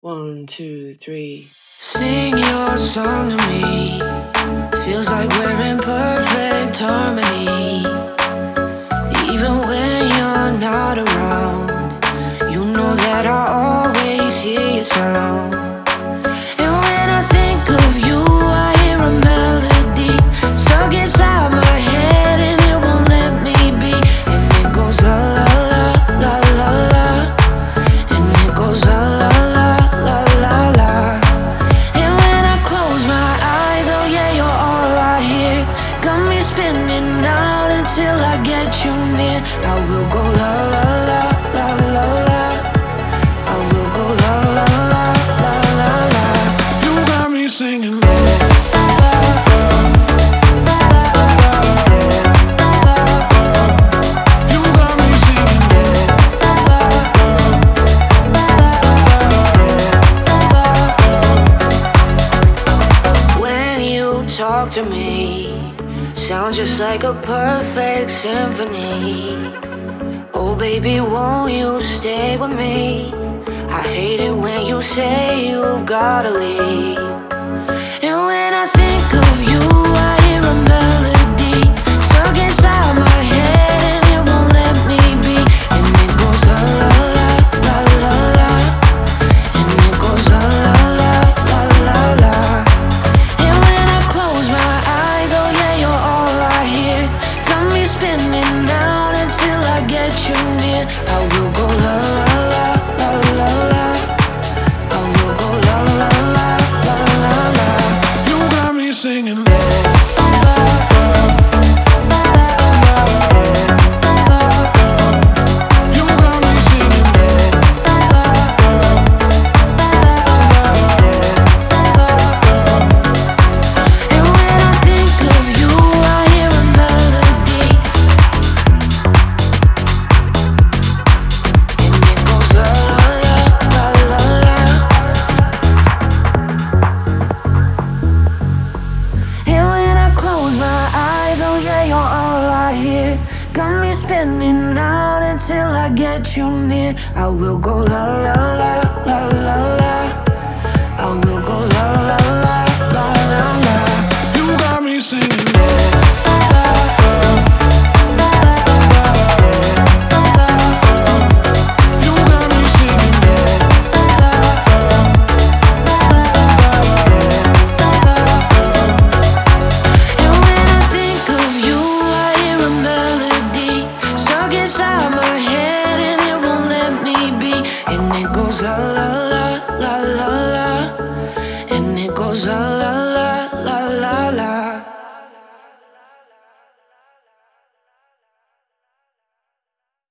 One, two, three. Sing your song to me. Feels like we're in perfect harmony. Even when you're not around, you know that I always hear your sound. And when I think of you, I hear a melody stuck inside my head, and it won't let me be. And it goes la la la la la la, and it goes la la la la la la. And when I close my eyes, oh yeah, you're all I hear. Got me spinning out until I get you near. I will go la la la la la la. I will go la la la la la la. You got me singing. You got me singing. When you talk to me, sounds just like a perfect symphony. Oh baby, won't you stay with me? I hate it when you say you've gotta leave. And when I think of you, I hear a melody stuck inside my head, and it won't let me be. And it goes la la la la la la, and it goes la la la la la la. And when I close my eyes, oh yeah, you're all I hear. Got me spinning out until I get you near. I will go la la la la la la. I will go la la la la la la. You got me singing. You got me singing. And when I think of you, I hear a melody, and it goes la la la la la. And when I close my eyes, oh yeah, you're all I hear. Got me spinning out until I get you near. I will go la la la la la la. I will go la la la la la la. You got me singing. You got me singing. And when I think of you, I hear a melody stuck inside my head, and it won't let me be. And it goes la la la la la la, and it goes la la